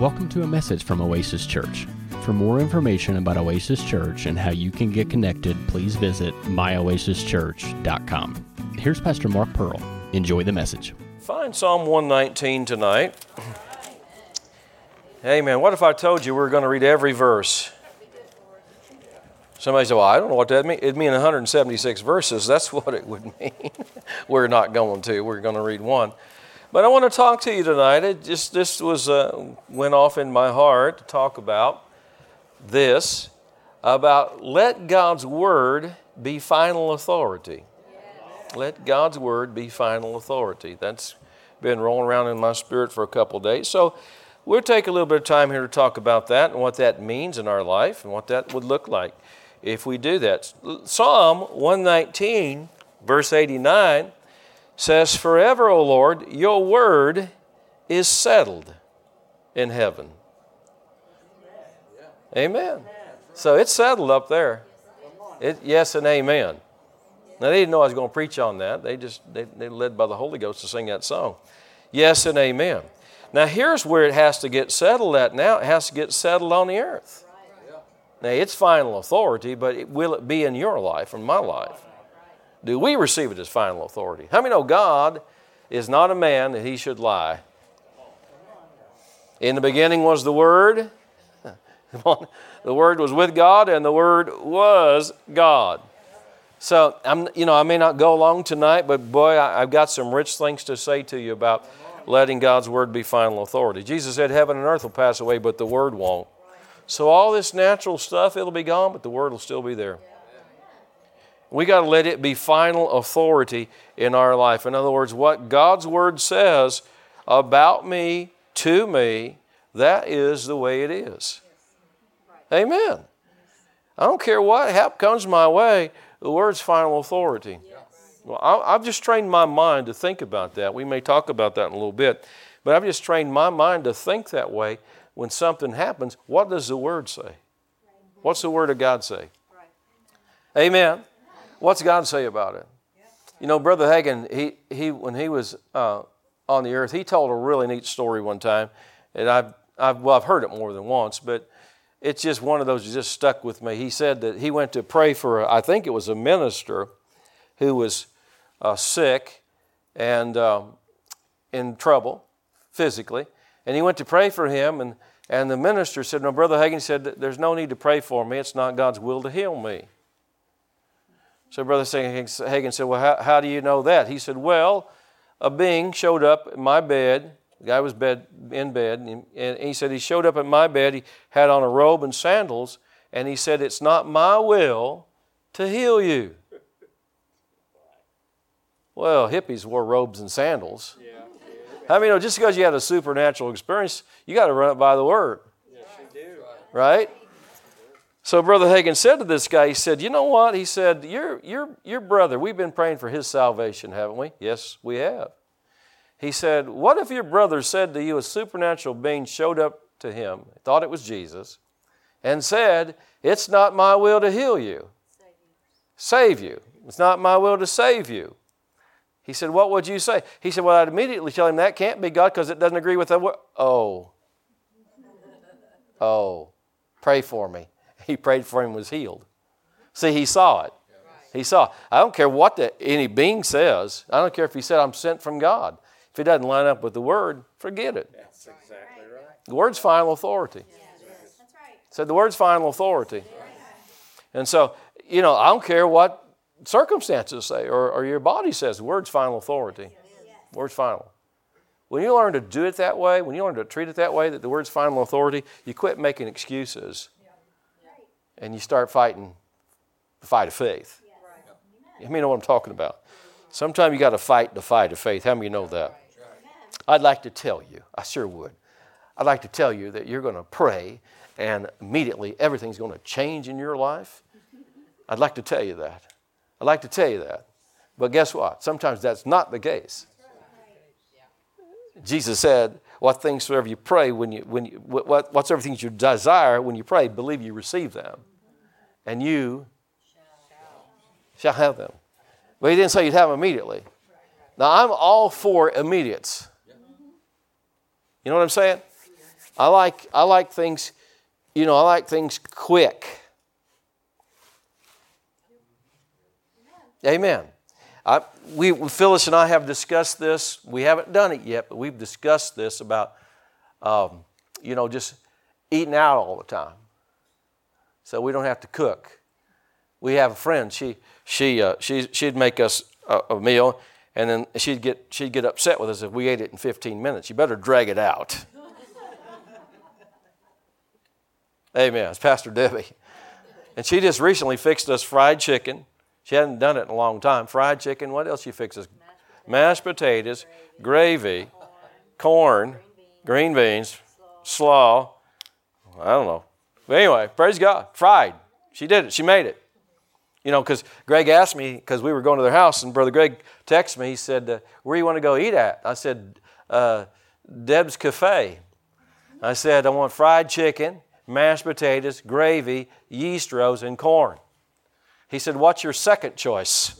Welcome to a message from Oasis Church. For more information about Oasis Church and how you can get connected, please visit myoasischurch.com. Here's Pastor Mark Pearl. Enjoy the message. Find Psalm 119 tonight. Hey man, what if I told you we were going to read every verse? Somebody said, well, I don't know what that means. It'd mean 176 verses. That's what it would mean. We're not going to. We're going to read one. But I want to talk to you tonight. This went off in my heart to talk about this, about let God's Word be final authority. Let God's Word be final authority. That's been rolling around in my spirit for a couple of days. So we'll take a little bit of time here to talk about that and what that means in our life and what that would look like if we do that. Psalm 119, verse 89, says, forever, O Lord, your word is settled in heaven. Amen. So it's settled up there. Yes and amen. Now, they didn't know I was going to preach on that. They led by the Holy Ghost to sing that song. Yes and amen. Now, here's where it has to get settled at now. It has to get settled on the earth. Now, it's final authority, but will it be in your life and my life? Do we receive it as final authority? How many know God is not a man that he should lie? In the beginning was the Word. The Word was with God, and the Word was God. So, I may not go long tonight, but boy, I've got some rich things to say to you about letting God's Word be final authority. Jesus said, heaven and earth will pass away, but the Word won't. So all this natural stuff, it'll be gone, but the Word will still be there. We got to let it be final authority in our life. In other words, what God's Word says about me, to me, that is the way it is. Amen. I don't care what help comes my way, the Word's final authority. Well, I've just trained my mind to think about that. We may talk about that in a little bit, but I've just trained my mind to think that way. When something happens, what does the Word say? What's the Word of God say? Amen. What's God say about it? You know, Brother Hagin, he when he was on the earth, he told a really neat story one time, and I've heard it more than once, but it's just one of those that just stuck with me. He said that he went to pray for, I think it was a minister who was sick and in trouble physically, and he went to pray for him, and the minister said, no, Brother Hagin said, there's no need to pray for me. It's not God's will to heal me. So Brother Hagin said, well, how do you know that? He said, well, a being showed up in my bed. The guy was in bed, and he said he showed up at my bed. He had on a robe and sandals, and he said, it's not my will to heal you. Well, hippies wore robes and sandals. I mean, just because you had a supernatural experience, you got to run it by the Word. Yes, you do. Right? So Brother Hagin said to this guy, he said, you know what? He said, your brother, we've been praying for his salvation, haven't we? Yes, we have. He said, what if your brother said to you, a supernatural being showed up to him, thought it was Jesus, and said, it's not my will to heal you. Save you. It's not my will to save you. He said, what would you say? He said, well, I'd immediately tell him that can't be God because it doesn't agree with the word. Oh, pray for me. He prayed for him and was healed. See, he saw it. He saw it. I don't care what any being says. I don't care if he said, I'm sent from God. If it doesn't line up with the Word, forget it. That's exactly right. The Word's final authority. Yes. That's right. So the Word's final authority. And so, I don't care what circumstances say or your body says. The Word's final authority. The Word's final. When you learn to do it that way, when you learn to treat it that way, that the Word's final authority, you quit making excuses. And you start fighting the fight of faith. You know what I'm talking about? Sometimes you got to fight the fight of faith. How many of you know that? I'd like to tell you, I sure would. I'd like to tell you that you're going to pray and immediately everything's going to change in your life. I'd like to tell you that. I'd like to tell you that. But guess what? Sometimes that's not the case. Jesus said, what things soever you pray, whatsoever things you desire when you pray, believe you receive them. And you shall have them. But he didn't say you'd have them immediately. Now, I'm all for immediates. You know what I'm saying? I like things, I like things quick. Amen. Phyllis and I have discussed this. We haven't done it yet, but we've discussed this about, just eating out all the time, so we don't have to cook. We have a friend. She'd make us a meal, and then she'd get upset with us if we ate it in 15 minutes. You better drag it out. Amen. It's Pastor Debbie, and she just recently fixed us fried chicken. She hadn't done it in a long time. Fried chicken. What else she fixes? Mashed potatoes, gravy, corn, green beans, slaw. I don't know. But anyway, praise God. Fried. She did it. She made it. Because Greg asked me, because we were going to their house, and Brother Greg texted me. He said, where do you want to go eat at? I said, Deb's Cafe. I said, I want fried chicken, mashed potatoes, gravy, yeast rows, and corn. He said, what's your second choice?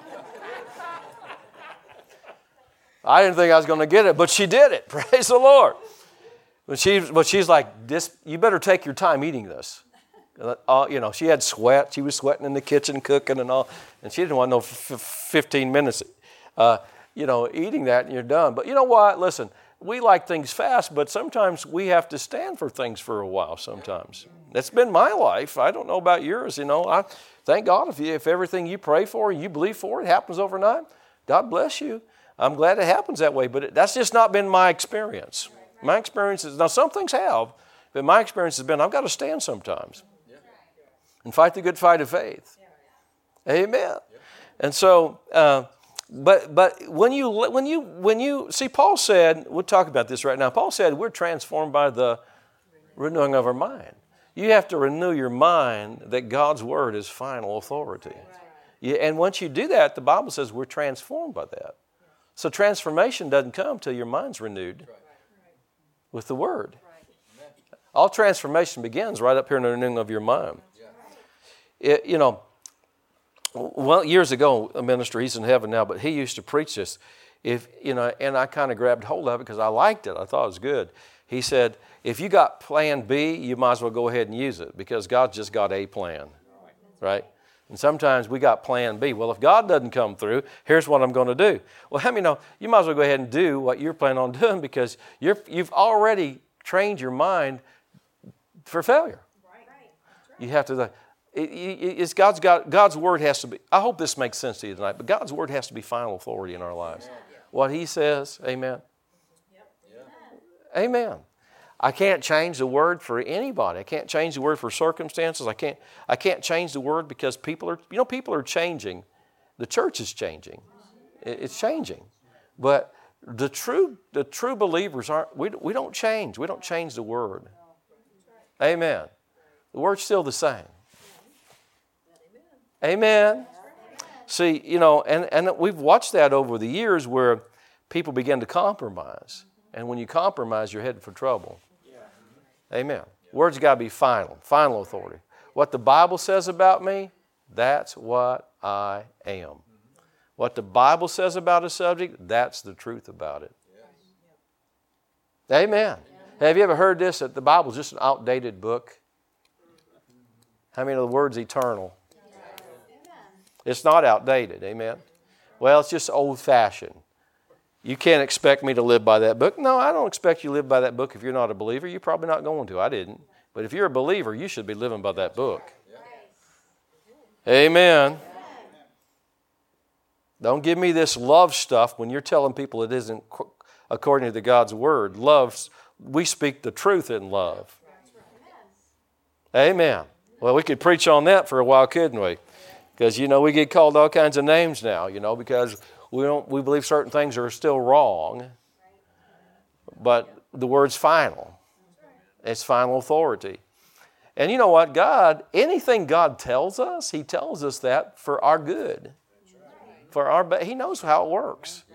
I didn't think I was going to get it, but she did it. Praise the Lord. But she's like, you better take your time eating this. She had sweat. She was sweating in the kitchen, cooking and all. And she didn't want no 15 minutes, eating that and you're done. But you know what? Listen, we like things fast, but sometimes we have to stand for things for a while sometimes. That's been my life. I don't know about yours. I thank God if everything you pray for and you believe for it happens overnight. God bless you. I'm glad it happens that way, but that's just not been my experience. My experience is, now some things have, but my experience has been I've got to stand sometimes and fight the good fight of faith. Amen. And so, but when you see, Paul said, we'll talk about this right now. Paul said we're transformed by the renewing of our mind. You have to renew your mind that God's word is final authority. And once you do that, the Bible says we're transformed by that. So transformation doesn't come till your mind's renewed with the word. All transformation begins right up here in the renewing of your mind. Well, years ago, a minister, he's in heaven now, but he used to preach this. And I kind of grabbed hold of it because I liked it. I thought it was good. He said, if you got plan B, you might as well go ahead and use it because God's just got a plan, right? And sometimes we got plan B. Well, if God doesn't come through, here's what I'm going to do. Well, how many know you might as well go ahead and do what you're planning on doing because you've already trained your mind for failure. You have to. It's God's word has to be. I hope this makes sense to you tonight. But God's word has to be final authority in our lives. What He says, amen. Amen. I can't change the word for anybody. I can't change the word for circumstances. I can't change the word because people are changing. The church is changing. It's changing. But the true believers we don't change. We don't change the word. Amen. The word's still the same. Amen. See, and we've watched that over the years where people begin to compromise. And when you compromise, you're headed for trouble. Amen. Word's got to be final authority. What the Bible says about me, that's what I am. What the Bible says about a subject, that's the truth about it. Amen. Have you ever heard this, that the Bible's just an outdated book? How many of the word's eternal? It's not outdated, amen? Well, it's just old-fashioned. You can't expect me to live by that book. No, I don't expect you to live by that book if you're not a believer. You're probably not going to. I didn't. But if you're a believer, you should be living by that book. Amen. Don't give me this love stuff when you're telling people it isn't according to God's word. We speak the truth in love. Amen. Well, we could preach on that for a while, couldn't we? Because, we get called all kinds of names now, because we believe certain things are still wrong. But the word's final. It's final authority. And you know what? Anything God tells us, He tells us that for our good. He knows how it works.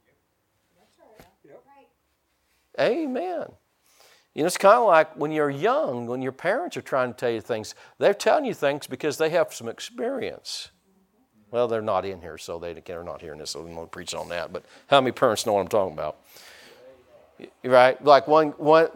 Amen. It's kind of like when you're young, when your parents are trying to tell you things, they're telling you things because they have some experience. Well, they're not in here, so they're not hearing this, so we won't preach on that. But how many parents know what I'm talking about? Right? Like one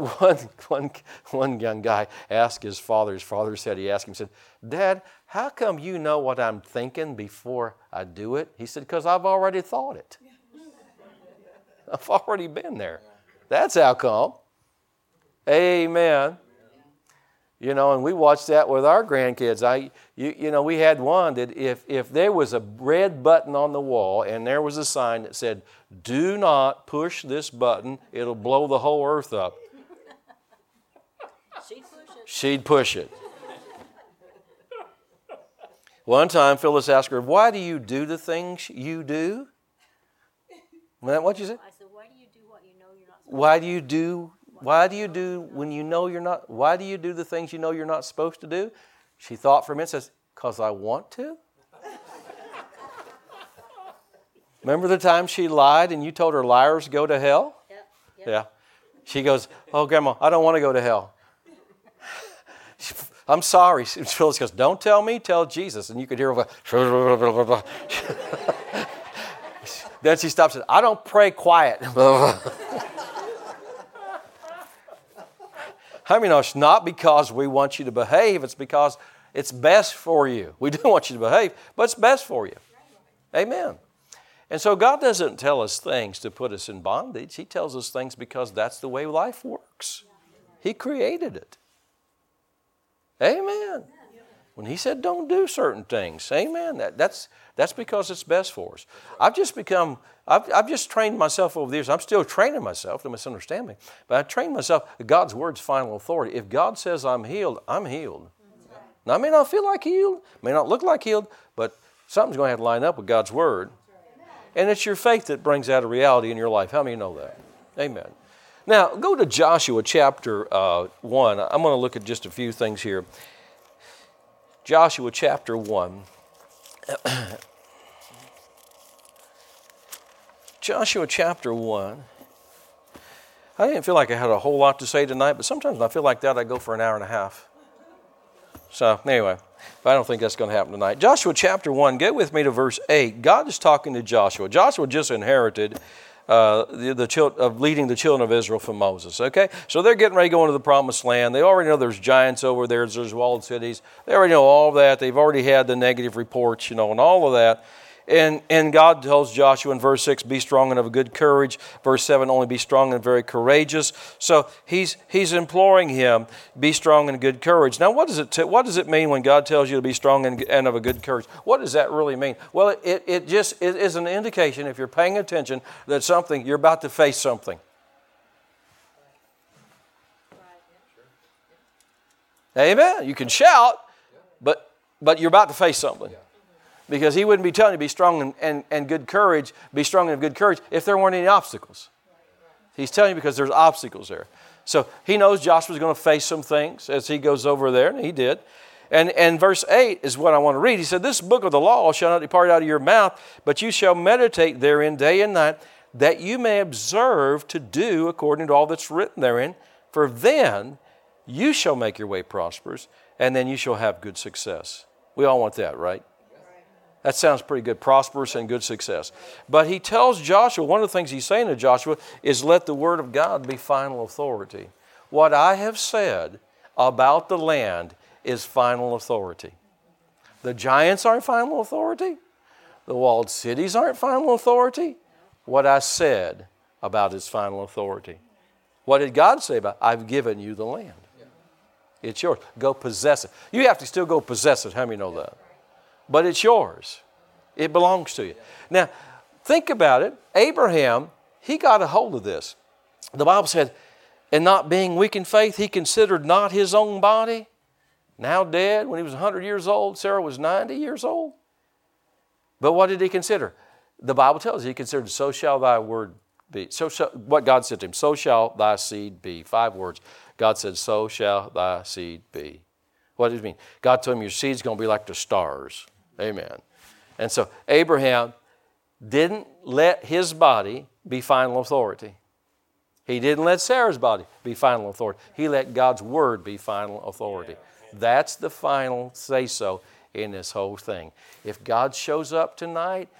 young guy asked his father said, Dad, how come you know what I'm thinking before I do it? He said, because I've already thought it. I've already been there. That's how come. Amen. You know, and we watched that with our grandkids. We had one that if there was a red button on the wall and there was a sign that said, do not push this button, it'll blow the whole earth up. She'd push it. One time, Phyllis asked her, why do you do the things you do? What'd you say? I said, why do you do what you know you're not supposed to do? Why do you do when you know you're not, why do you do the things you know you're not supposed to do? She thought for a minute, says, because I want to. Remember the time she lied and you told her liars go to hell? Yep. Yeah. She goes, oh, Grandma, I don't want to go to hell. I'm sorry. Phyllis goes, don't tell me, tell Jesus. And you could hear her. Then she stops and says, I don't pray quiet. I mean, it's not because we want you to behave. It's because it's best for you. We do want you to behave, but it's best for you. Amen. And so God doesn't tell us things to put us in bondage. He tells us things because that's the way life works. He created it. Amen. When He said don't do certain things, amen, that's because it's best for us. I've just trained myself over the years. I'm still training myself, don't misunderstand me, but I trained myself. God's Word's final authority. If God says I'm healed, I'm healed. Now, I may not feel like healed, may not look like healed, but something's going to have to line up with God's Word. And it's your faith that brings out a reality in your life. How many know that? Amen. Now, go to Joshua chapter 1. I'm going to look at just a few things here. Joshua chapter 1. Joshua chapter 1. I didn't feel like I had a whole lot to say tonight, but sometimes when I feel like that, I go for an hour and a half. So, anyway, but I don't think that's going to happen tonight. Joshua chapter 1, get with me to verse 8. God is talking to Joshua. Joshua just inherited leading the children of Israel from Moses, okay? So they're getting ready to go into the promised land. They already know there's giants over there. There's walled cities. They already know all of that. They've already had the negative reports, and all of that. And God tells Joshua in verse 6, be strong and of a good courage. Verse 7, only be strong and very courageous. So he's imploring him, be strong and good courage. Now, what does it mean when God tells you to be strong and of a good courage? What does that really mean? Well, it is an indication, if you're paying attention, that you're about to face something. Amen. You can shout, but you're about to face something. Because He wouldn't be telling you to be strong and good courage, be strong and of good courage, if there weren't any obstacles. He's telling you because there's obstacles there. So He knows Joshua's going to face some things as he goes over there, and he did. And verse 8 is what I want to read. He said, this book of the law shall not depart out of your mouth, but you shall meditate therein day and night, that you may observe to do according to all that's written therein. For then you shall make your way prosperous, and then you shall have good success. We all want that, right? That sounds pretty good, prosperous and good success. But he tells Joshua, one of the things he's saying to Joshua is let the word of God be final authority. What I have said about the land is final authority. The giants aren't final authority. The walled cities aren't final authority. What I said about is final authority. What did God say about it? I've given you the land. It's yours. Go possess it. You have to still go possess it. How many know that? But it's yours. It belongs to you. Now, think about it. Abraham, he got a hold of this. The Bible said, and not being weak in faith, he considered not his own body, now dead, when he was 100 years old. Sarah was 90 years old. But what did he consider? The Bible tells us he considered, so shall thy word be. What God said to him, so shall thy seed be. 5 words. God said, so shall thy seed be. What does it mean? God told him, your seed's going to be like the stars. Amen. And so Abraham didn't let his body be final authority. He didn't let Sarah's body be final authority. He let God's word be final authority. That's the final say-so in this whole thing. If God shows up tonight,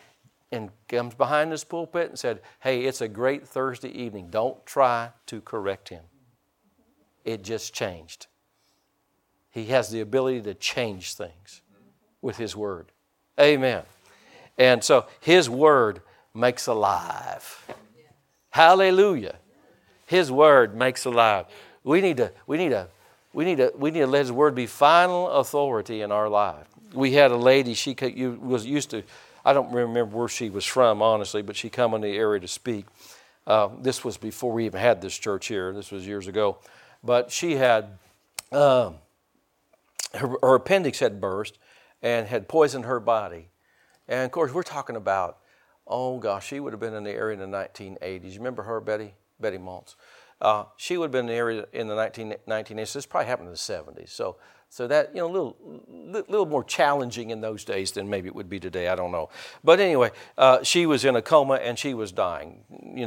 and comes behind this pulpit and said, hey, it's a great Thursday evening. Don't try to correct him. It just changed. He has the ability to change things with His Word. Amen. And so His Word makes alive. Hallelujah. His Word makes alive. We need to let His Word be final authority in our life. We had a lady, she was used to, I don't remember where she was from, honestly, but she come in the area to speak. This was before we even had this church here. This was years ago. But she had, her appendix had burst and had poisoned her body. And of course, we're talking about, oh gosh, she would have been in the area in the 1980s. You remember her, Betty Maltz? She would have been in the area in the 1980s. This probably happened in the 70s. So that, a little more challenging in those days than maybe it would be today. I don't know. But anyway, she was in a coma and she was dying.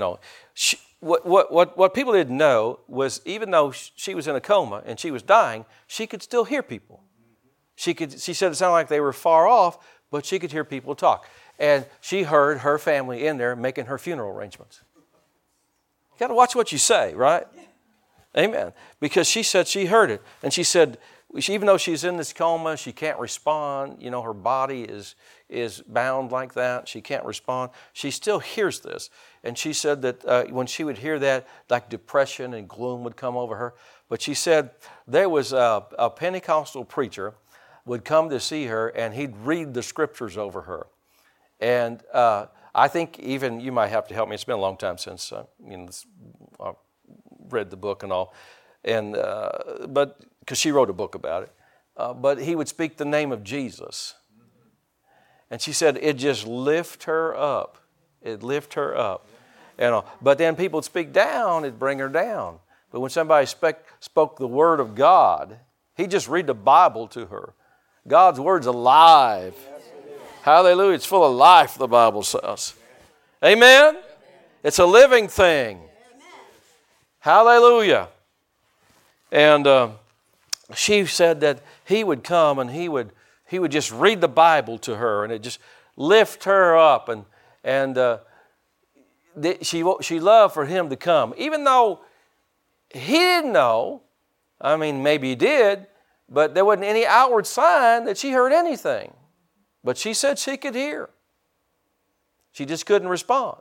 What people didn't know was even though she was in a coma and she was dying, she could still hear people. She said it sounded like they were far off, but she could hear people talk. And she heard her family in there making her funeral arrangements. You got to watch what you say, right? Amen. Because she said she heard it. And she said, even though she's in this coma, she can't respond. Her body is bound like that. She can't respond. She still hears this. And she said that when she would hear that, like depression and gloom would come over her. But she said there was a Pentecostal preacher would come to see her, and he'd read the scriptures over her. And I think even, you might have to help me, it's been a long time since I read the book and all. But because she wrote a book about it. But he would speak the name of Jesus. And she said it just lift her up. It lift her up. But then people would speak down, it'd bring her down. But when somebody spoke the Word of God, he'd just read the Bible to her. God's Word's alive. Hallelujah. It's full of life, the Bible says. Amen? It's a living thing. Hallelujah. And she said that he would come and he would just read the Bible to her, and it just lift her up. And she loved for him to come. Even though he didn't know, maybe he did, but there wasn't any outward sign that she heard anything. But she said she could hear. She just couldn't respond.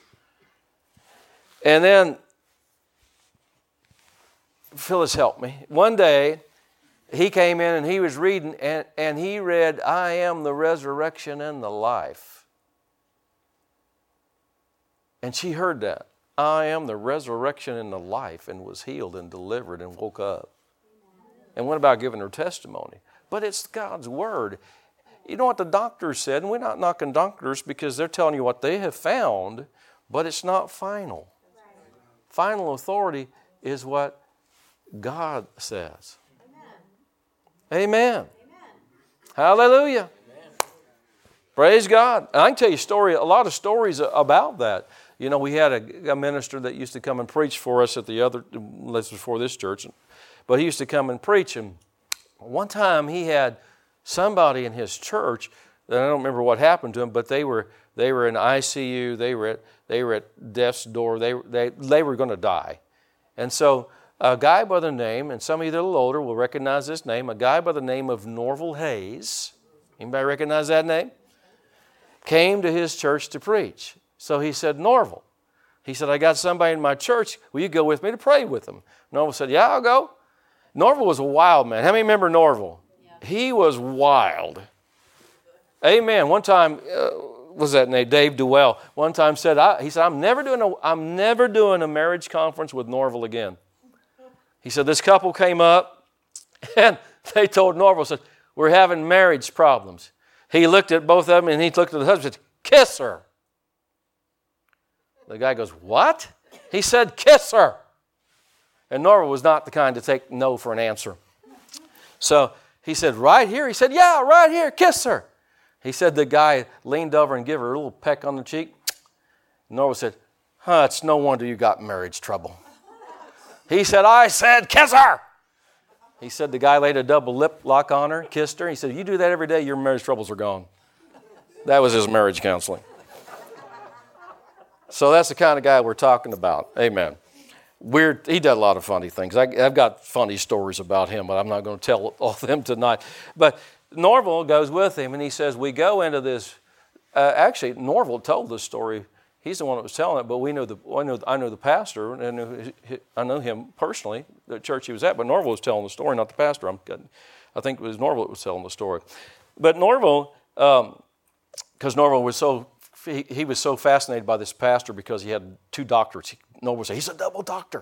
And then, Phyllis helped me. One day, he came in and he was reading, and he read, I am the resurrection and the life. And she heard that. I am the resurrection and the life, and was healed and delivered and woke up. And went about giving her testimony. But it's God's Word. You know what the doctors said, and we're not knocking doctors because they're telling you what they have found, but it's not final. Final authority is what God says. Amen. Amen. Hallelujah. Amen. Praise God. And I can tell you a lot of stories about that. We had a minister that used to come and preach for us at this before this church, but he used to come and preach. And one time he had somebody in his church, that I don't remember what happened to him, but they were in ICU. They were at death's door. They were going to die. And so a guy by the name, and some of you that are a little older will recognize this name, a guy by the name of Norval Hayes, anybody recognize that name? Came to his church to preach. So he said, Norval. He said, I got somebody in my church. Will you go with me to pray with them? Norval said, yeah, I'll go. Norval was a wild man. How many remember Norval? Yeah. He was wild. Amen. One time, what was that name? Dave Duell. One time said, I'm never doing a marriage conference with Norval again. He said, this couple came up and they told Norval, said, we're having marriage problems. He looked at both of them and he looked at the husband and said, kiss her. The guy goes, what? He said, kiss her. And Norval was not the kind to take no for an answer. So he said, right here? He said, yeah, right here, kiss her. He said the guy leaned over and gave her a little peck on the cheek. Norval said, it's no wonder you got marriage trouble. He said, I said, kiss her. He said the guy laid a double lip lock on her, kissed her. He said, you do that every day, your marriage troubles are gone. That was his marriage counseling. So that's the kind of guy we're talking about. Amen. He did a lot of funny things. I've got funny stories about him, but I'm not going to tell all of them tonight. But Norval goes with him, and he says, we go into this. Actually, Norval told this story. He's the one that was telling it, but I know the pastor, and I know him personally, the church he was at, but Norval was telling the story, not the pastor. I think it was Norval that was telling the story. But Norval, because Norval was he was so fascinated by this pastor because he had 2 doctorates. Norval said, he's a double doctor.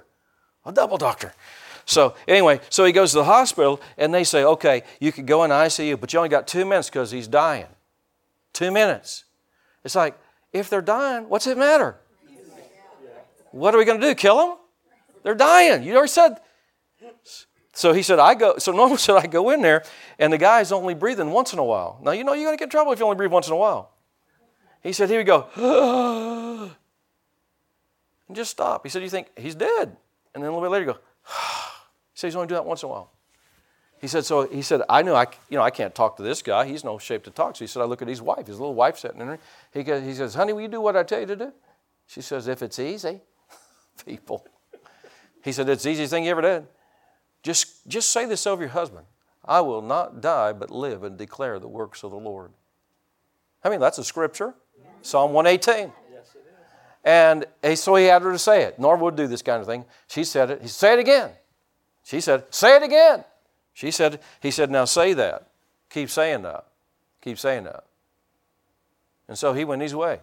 So anyway, so he goes to the hospital, and they say, okay, you could go in ICU, but you only got 2 minutes because he's dying. 2 minutes. It's like, if they're dying, what's it matter? What are we going to do, kill them? They're dying. You already said. So he said, Norval said, I go in there, and the guy's only breathing once in a while. Now, you're going to get in trouble if you only breathe once in a while. He said, here we go. And just stop. He said, you think he's dead? And then a little bit later, you go. He said, he's only doing that once in a while. He said, I know I can't talk to this guy. He's no shape to talk. So he said, I look at his wife, his little wife sitting in there. He says, honey, will you do what I tell you to do? She says, if it's easy. People. He said, it's the easiest thing you ever did. Just say this over your husband. I will not die, but live and declare the works of the Lord. I mean, that's a scripture. Psalm 118. And so he had her to say it. Norval would do this kind of thing. She said it. He said, say it again. She said, say it again. He said, now say that. Keep saying that. Keep saying that. And so he went his way.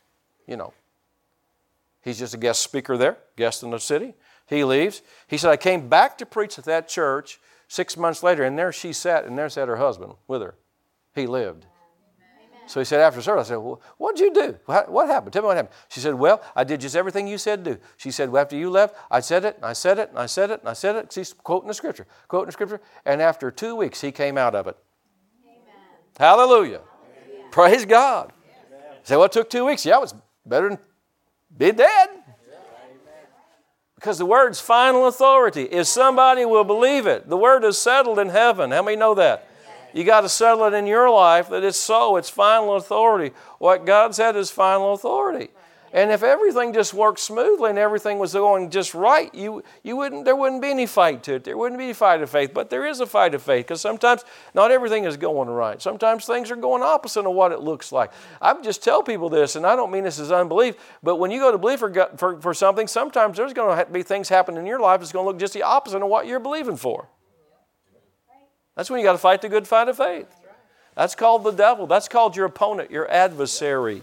He's just a guest speaker there, guest in the city. He leaves. He said, I came back to preach at that church 6 months later, and there she sat, and there sat her husband with her. He lived. Amen. So he said, after service, I said, well, what did you do? What happened? Tell me what happened. She said, well, I did just everything you said do. She said, well, after you left, I said it, and I said it, and I said it, and I said it. She's quoting the scripture. And after 2 weeks, he came out of it. Amen. Hallelujah. Amen. Praise God. Amen. Say, well, it took 2 weeks. Yeah, it was better than be dead. Because the word's final authority. If somebody will believe it, the word is settled in heaven. How many know that? You got to settle it in your life that it's so. It's final authority. What God said is final authority. And if everything just worked smoothly and everything was going just right, there wouldn't be any fight to it. There wouldn't be any fight of faith. But there is a fight of faith because sometimes not everything is going right. Sometimes things are going opposite of what it looks like. I just tell people this, and I don't mean this as unbelief, but when you go to believe for something, sometimes there's going to be things happen in your life that's going to look just the opposite of what you're believing for. That's when you got to fight the good fight of faith. That's called the devil. That's called your opponent, your adversary.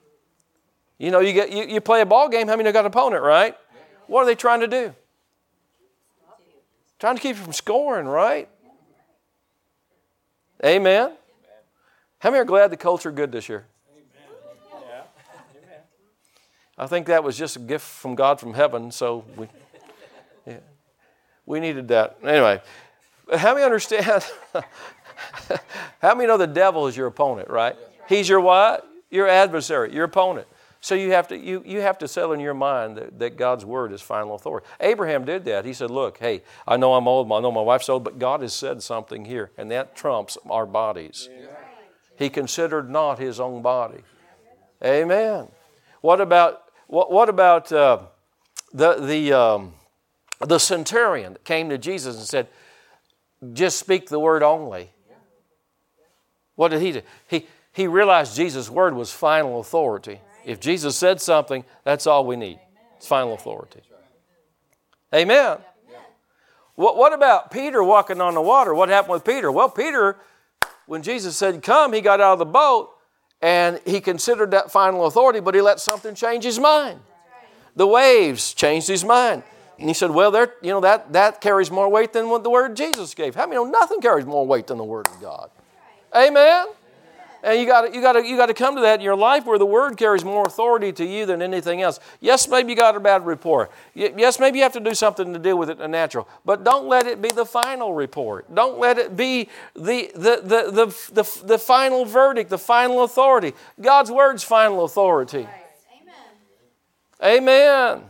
You play a ball game, how many of you got an opponent, right? What are they trying to do? Trying to keep you from scoring, right? Amen? How many are glad the Colts are good this year? I think that was just a gift from God from heaven, so we needed that. Anyway, how many understand? How many know the devil is your opponent, right? He's your what? Your adversary, your opponent. So you have to settle in your mind that God's word is final authority. Abraham did that. He said, look, hey, I know I'm old, I know my wife's old, but God has said something here, and that trumps our bodies. He considered not his own body. Amen. What about the centurion that came to Jesus and said, just speak the word only? What did he do? He realized Jesus' word was final authority. If Jesus said something, that's all we need. It's final authority. Amen. What about Peter walking on the water? What happened with Peter? Well, Peter, when Jesus said come, he got out of the boat and he considered that final authority, but he let something change his mind. The waves changed his mind. And he said, well, that carries more weight than what the word Jesus gave. How many know nothing carries more weight than the word of God? Amen. And you got to come to that in your life where the word carries more authority to you than anything else. Yes, maybe you got a bad report. Yes, maybe you have to do something to deal with it in the natural. But don't let it be the final report. Don't let it be the final verdict, the final authority. God's word's final authority. Amen.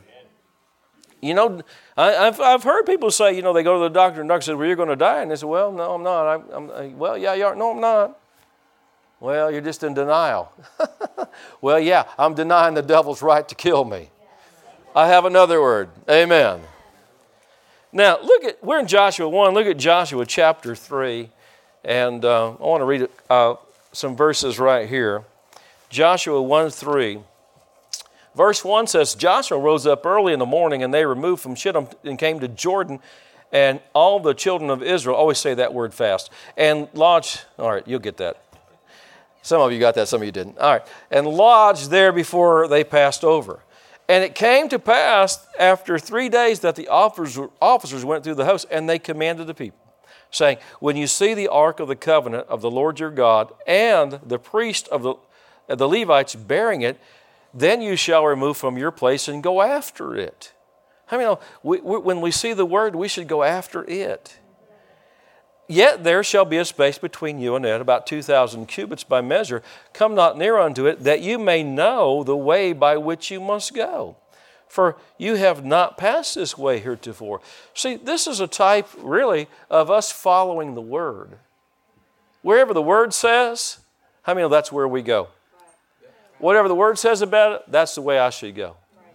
I've heard people say, they go to the doctor and the doctor says, well, you're going to die. And they say, well, no, I'm not. Well, yeah, you are. No, I'm not. Well, you're just in denial. Well, yeah, I'm denying the devil's right to kill me. I have another word. Amen. Now, we're in Joshua 1. Look at Joshua chapter 3. And I want to read some verses right here. Joshua 1:3. Verse 1 says, Joshua rose up early in the morning, and they removed from Shittim and came to Jordan, and all the children of Israel, always say that word fast, and lodged, all right, you'll get that. Some of you got that, some of you didn't. All right, and lodged there before they passed over. And it came to pass after 3 days that the officers went through the host, and they commanded the people, saying, when you see the ark of the covenant of the Lord your God and the priest of the Levites bearing it, then you shall remove from your place and go after it. I mean, when we see the word, we should go after it. Yet there shall be a space between you and it, about 2,000 cubits by measure. Come not near unto it, that you may know the way by which you must go. For you have not passed this way heretofore. See, this is a type, really, of us following the word. Wherever the word says, how many know that's where we go? Whatever the word says about it, that's the way I should go.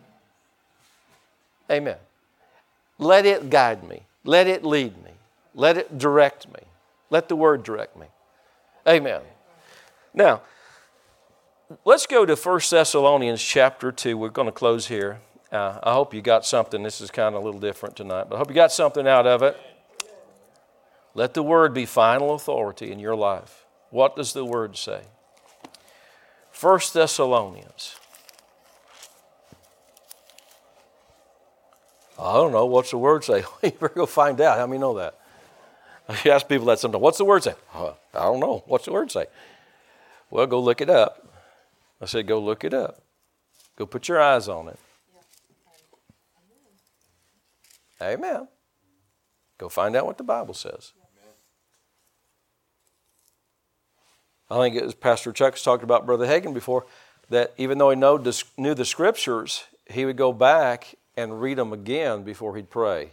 Amen. Let it guide me. Let it lead me. Let it direct me. Let the word direct me. Amen. Now, let's go to 1 Thessalonians chapter 2. We're going to close here. I hope you got something. This is kind of a little different tonight, but I hope you got something out of it. Let the word be final authority in your life. What does the word say? 1 Thessalonians. I don't know. What's the word say? You better go find out. How many know that? I ask people that sometimes. What's the word say? I don't know. What's the word say? Well, go look it up. I said, go look it up. Go put your eyes on it. Amen. Go find out what the Bible says. I think it was Pastor Chuck's talked about Brother Hagin before, that even though he knew the Scriptures, he would go back and read them again before he'd pray.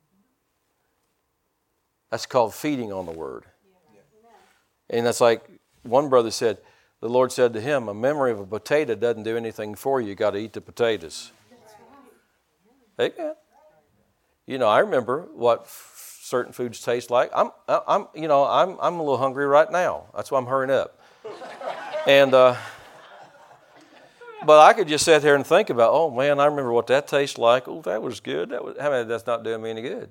That's called feeding on the Word. And that's like one brother said, the Lord said to him, a memory of a potato doesn't do anything for you. You got to eat the potatoes. Amen. You know, I remember what certain foods taste like. I'm a little hungry right now. That's why I'm hurrying up. And but I could just sit here and think about, oh man, I remember what that tastes like. Oh, that was good. That's not doing me any good.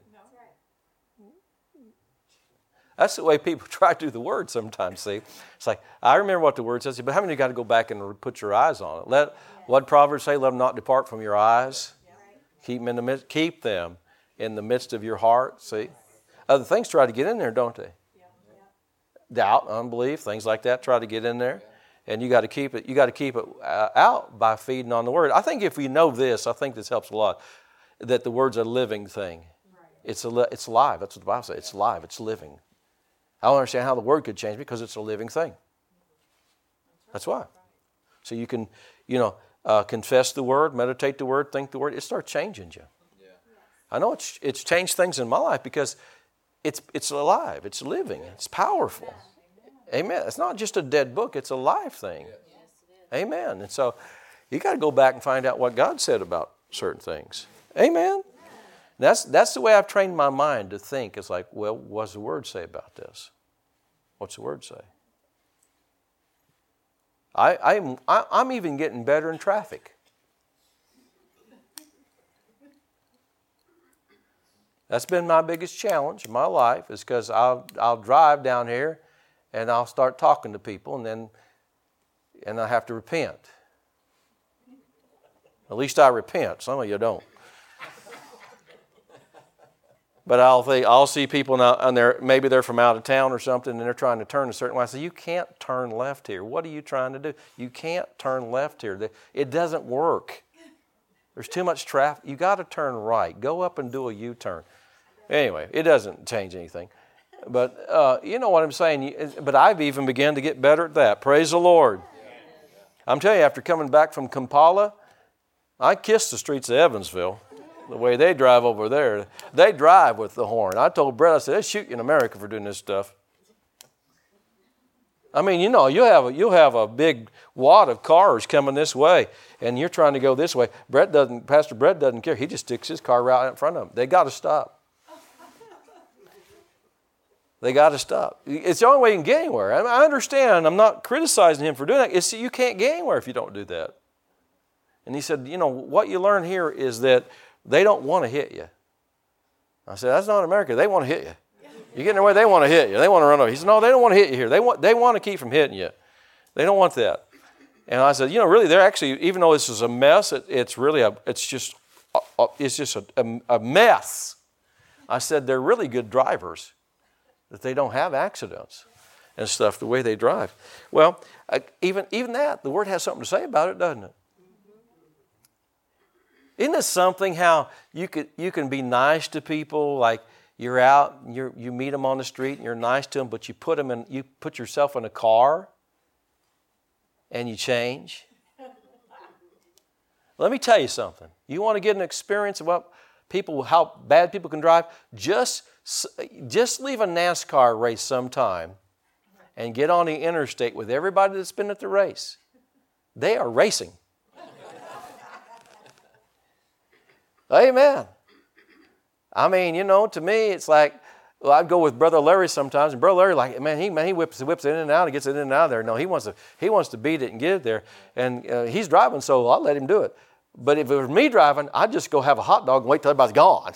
That's the way people try to do the word sometimes, see. It's like, I remember what the word says, but how many of you got to go back and put your eyes on it? What Proverbs say? Let them not depart from your eyes. Keep them in the midst of your heart, see. Other things try to get in there, don't they? Doubt, unbelief, things like that try to get in there. And you got to keep it out by feeding on the word. I think if we know this, I think this helps a lot, that the word's a living thing. It's alive. That's what the Bible says. It's alive. It's living. I don't understand how the word could change because it's a living thing. That's why. So you can, confess the word, meditate the word, think the word. It starts changing you. Yeah. I know it's changed things in my life because it's alive. It's living. It's powerful. Amen. It's not just a dead book. It's a live thing. Amen. And so you got to go back and find out what God said about certain things. Amen. That's the way I've trained my mind to think. It's like, well, what does the Word say about this? What's the Word say? I'm even getting better in traffic. That's been my biggest challenge in my life, is because I'll drive down here and I'll start talking to people and I have to repent. At least I repent. Some of you don't. But I'll see people now, and maybe they're from out of town or something, and they're trying to turn a certain way. I say, you can't turn left here. What are you trying to do? You can't turn left here. It doesn't work. There's too much traffic. You got to turn right. Go up and do a U-turn. Anyway, it doesn't change anything. But you know what I'm saying? But I've even begun to get better at that. Praise the Lord. I'm telling you, after coming back from Kampala, I kissed the streets of Evansville. The way they drive over there, they drive with the horn. I told Brett, I said, they shoot you in America for doing this stuff. I mean, you'll have a big wad of cars coming this way, and you're trying to go this way. Pastor Brett doesn't care. He just sticks his car right in front of them. They got to stop. They got to stop. It's the only way you can get anywhere. I understand. I'm not criticizing him for doing that. It's you can't get anywhere if you don't do that. And he said, what you learn here is that they don't want to hit you. I said, that's not America. They want to hit you. You get in their way, they want to hit you. They want to run over. He said, no, they don't want to hit you here. They want to keep from hitting you. They don't want that. And I said, really, they're actually, even though this is a mess, it's just a mess. I said, they're really good drivers, that they don't have accidents and stuff, the way they drive. Well, even that, the Word has something to say about it, doesn't it? Isn't it something how you can be nice to people, like you're out, you meet them on the street, and you're nice to them, but you put yourself in a car, and you change. Let me tell you something. You want to get an experience of how bad people can drive? Just leave a NASCAR race sometime, and get on the interstate with everybody that's been at the race. They are racing. Amen. I mean, to me, it's like, I'd go with Brother Larry sometimes, and Brother Larry, he whips it in and out and gets it in and out of there. No, he wants to beat it and get it there. And he's driving, so I'll let him do it. But if it was me driving, I'd just go have a hot dog and wait till everybody's gone.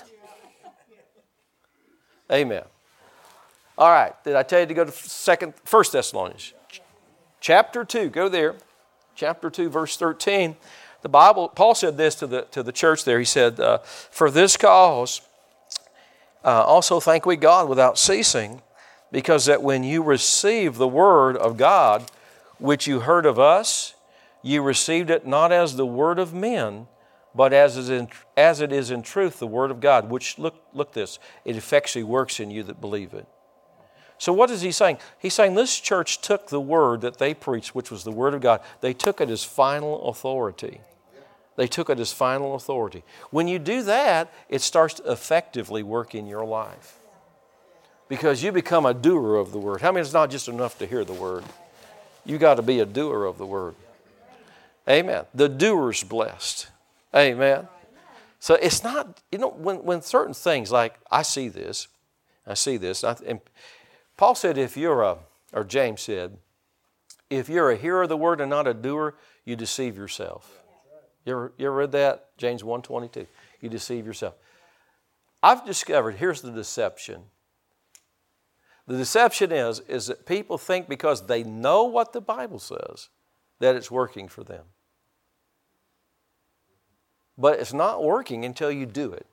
Amen. All right. Did I tell you to go to 1 Thessalonians? Chapter 2. Go there. Chapter 2, verse 13. The Bible, Paul said this to the church there. He said, for this cause also thank we God without ceasing, because that when you received the word of God, which you heard of us, you received it not as the word of men, but as it is in truth the word of God, which, look this, it effectually works in you that believe it. So what is he saying? He's saying this church took the word that they preached, which was the word of God. They took it as final authority. They took it as final authority. When you do that, it starts to effectively work in your life, because you become a doer of the word. How many? It's not just enough to hear the word. You got to be a doer of the word. Amen. The doer's blessed. Amen. So it's not, when certain things, like I see this, and Paul said, or James said, if you're a hearer of the word and not a doer, you deceive yourself. You ever read that? James 1:22. You deceive yourself. I've discovered, here's the deception. The deception is that people think because they know what the Bible says, that it's working for them. But it's not working until you do it.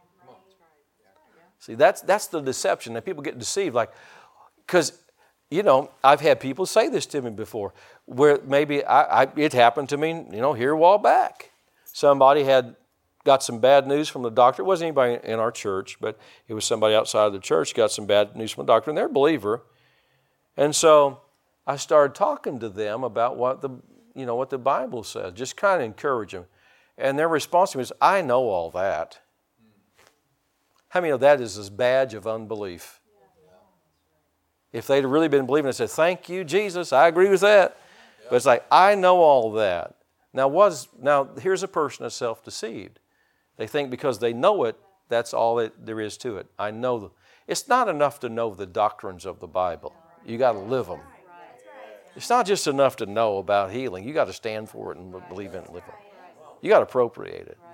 See, that's the deception. That people get deceived. Because, I've had people say this to me before, where maybe it happened to me, here a while back. Somebody had got some bad news from the doctor. It wasn't anybody in our church, but it was somebody outside of the church got some bad news from the doctor, and they're a believer. And so I started talking to them about what the Bible says, just kind of encourage them. And their response to me is, I know all that. How many of that is a badge of unbelief? If they'd really been believing, they said, thank you, Jesus, I agree with that. But it's like, I know all that. Now here's a person that's self-deceived. They think because they know it, that's all there is to it. I know. It's not enough to know the doctrines of the Bible. You got to live them. It's not just enough to know about healing. You got to stand for it and believe in it and live it. You got to appropriate it.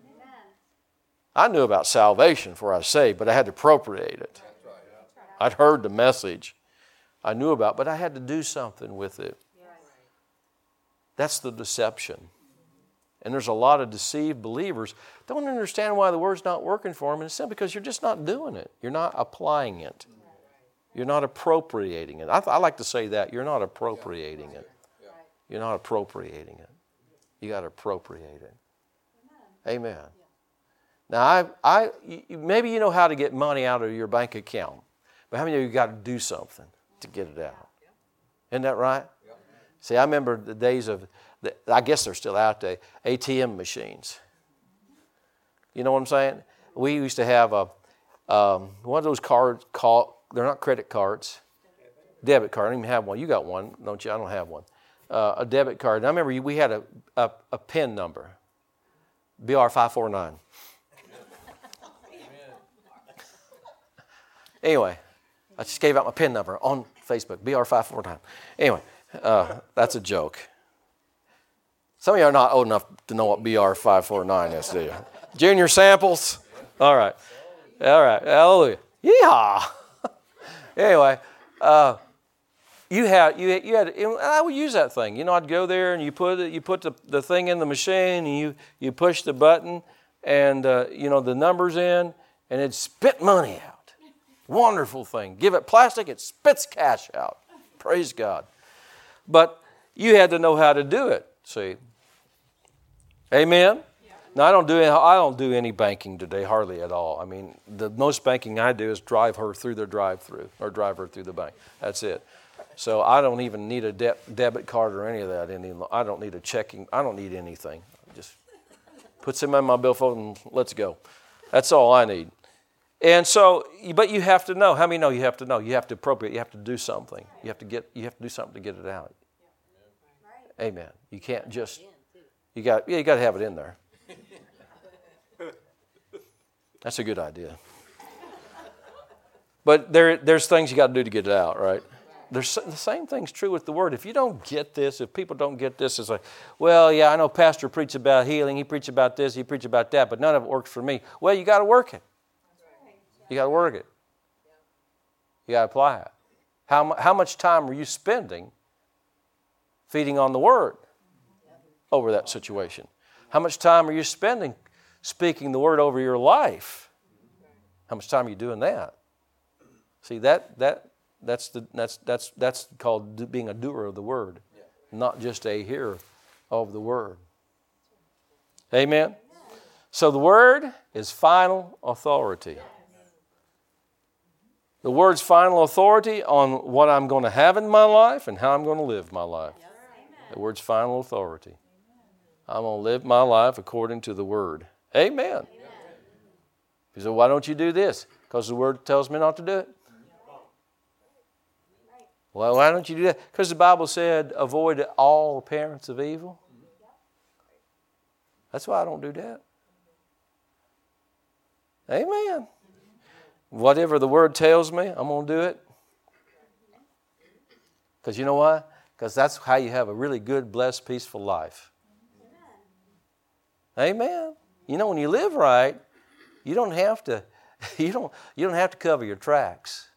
I knew about salvation before I was saved, but I had to appropriate it. I'd heard the message. I knew about, but I had to do something with it. That's the deception. And there's a lot of deceived believers don't understand why the word's not working for them, and it's simply because you're just not doing it. You're not applying it. You're not appropriating it. I like to say that. You're not appropriating it. You're not appropriating it. You got to appropriate it. Amen. Now, maybe you know how to get money out of your bank account, but how many of you got to do something to get it out? Isn't that right? See, I remember the days of, I guess they're still out there, ATM machines. You know what I'm saying? We used to have one of those cards called, they're not credit cards, debit card. I don't even have one. You got one, don't you? I don't have one. A debit card. And I remember we had a PIN number, BR549. Anyway, I just gave out my PIN number on Facebook, BR549. Anyway, that's a joke. Some of you are not old enough to know what BR549 is, do you? Junior samples? All right. Hallelujah. Yeehaw. Anyway, you had, and I would use that thing. You know, I'd go there and you put the thing in the machine and you push the button and, the numbers in and it'd spit money out. Wonderful thing. Give it plastic, it spits cash out. Praise God. But you had to know how to do it, see. Amen? Yeah. Now, I don't do any banking today, hardly at all. I mean, the most banking I do is drive her through the drive-through or drive her through the bank. That's it. So I don't even need a debit card or any of that anymore. I don't need a checking. I don't need anything. Just put some in my billfold and let's go. That's all I need. And so, but you have to know. How many know you have to know? You have to appropriate. You have to do something. You have to do something to get it out. Amen. You can't just. You got to have it in there. That's a good idea. But there's things you got to do to get it out, right? The same thing's true with the Word. If you don't get this, if people don't get this, it's like, well, yeah, I know Pastor preached about healing. He preached about this. He preached about that. But none of it works for me. Well, you got to work it. You got to work it. You got to apply it. How much time are you spending feeding on the Word over that situation? How much time are you spending speaking the Word over your life? How much time are you doing that? See, that's called being a doer of the Word, not just a hearer of the Word. Amen? So the Word is final authority. The Word's final authority on what I'm going to have in my life and how I'm going to live my life. The Word's final authority. I'm going to live my life according to the Word. Amen. You say, why don't you do this? Because the Word tells me not to do it. Well, why don't you do that? Because the Bible said, avoid all appearance of evil. That's why I don't do that. Amen. Whatever the Word tells me, I'm going to do it. Because you know why? Because that's how you have a really good, blessed, peaceful life. Amen. You know, when you live right, you don't have to cover your tracks.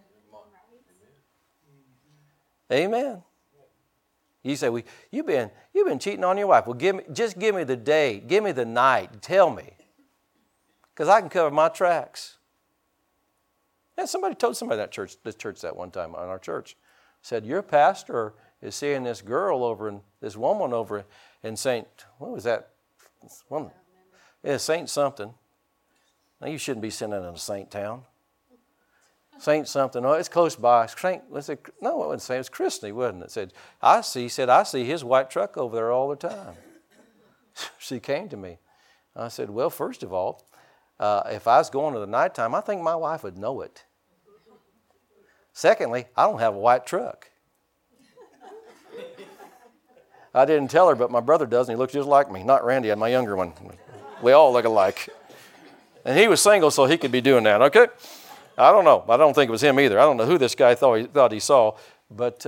Amen. You say, well, you've been cheating on your wife. Well, just give me the day, give me the night, tell me. Because I can cover my tracks. And somebody told somebody at this church that one time on our church. Said, your pastor is seeing this girl over in this woman over in St. What was that? Woman. Yeah, St. something. Now you shouldn't be sending in a Saint town. Saint something. Oh, it's close by. No, it wasn't Saint. It was Christy, wasn't it? Said, I see his white truck over there all the time. She came to me. I said, well, first of all, if I was going to the nighttime, I think my wife would know it. Secondly, I don't have a white truck. I didn't tell her, but my brother does, and he looks just like me. Not Randy, my younger one. We all look alike. And he was single, so he could be doing that, okay? I don't know. I don't think it was him either. I don't know who this guy thought he saw. But,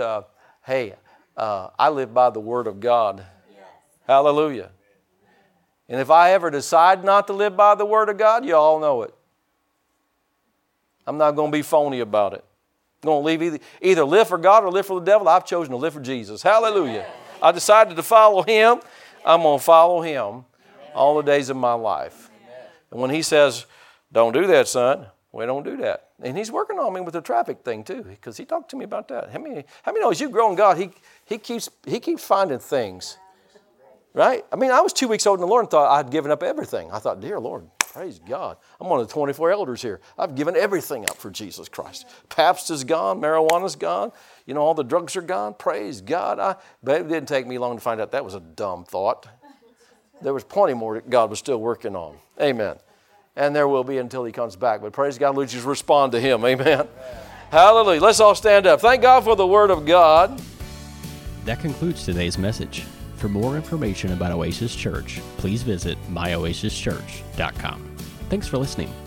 I live by the Word of God. Yes. Hallelujah. And if I ever decide not to live by the Word of God, you all know it. I'm not going to be phony about it. I'm going to either live for God or live for the devil. I've chosen to live for Jesus. Hallelujah. Yes. I decided to follow Him. I'm going to follow Him all the days of my life. And when He says, don't do that, son, we don't do that. And He's working on me with the traffic thing too, because He talked to me about that. How many know as you grow in God, He keeps finding things. Right? I mean, I was 2 weeks old in the Lord and thought I'd given up everything. I thought, dear Lord, praise God. I'm one of the 24 elders here. I've given everything up for Jesus Christ. Pabst is gone. Marijuana's gone. You know, all the drugs are gone. Praise God. But it didn't take me long to find out that was a dumb thought. There was plenty more that God was still working on. Amen. And there will be until He comes back. But praise God, let's just respond to Him. Amen. Hallelujah. Let's all stand up. Thank God for the Word of God. That concludes today's message. For more information about Oasis Church, please visit myoasischurch.com. Thanks for listening.